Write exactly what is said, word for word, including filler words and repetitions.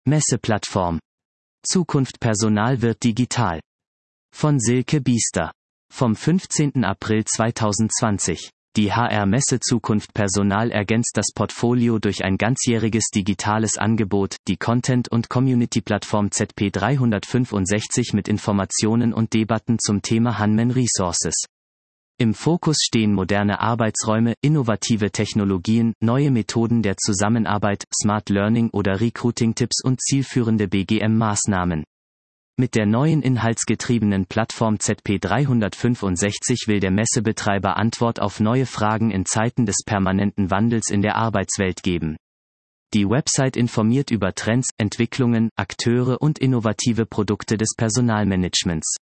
Messeplattform. Zukunft Personal wird digital. Von Silke Biester. Vom fünfzehnten April zweitausendzwanzig. Die H R-Messe Zukunft Personal ergänzt das Portfolio durch ein ganzjähriges digitales Angebot, die Content- und Community-Plattform Z P dreihundertfünfundsechzig mit Informationen und Debatten zum Thema Human Resources. Im Fokus stehen moderne Arbeitsräume, innovative Technologien, neue Methoden der Zusammenarbeit, Smart Learning oder Recruiting-Tipps und zielführende B G M-Maßnahmen. Mit der neuen inhaltsgetriebenen Plattform Z P dreihundertfünfundsechzig will der Messebetreiber Antwort auf neue Fragen in Zeiten des permanenten Wandels in der Arbeitswelt geben. Die Website informiert über Trends, Entwicklungen, Akteure und innovative Produkte des Personalmanagements.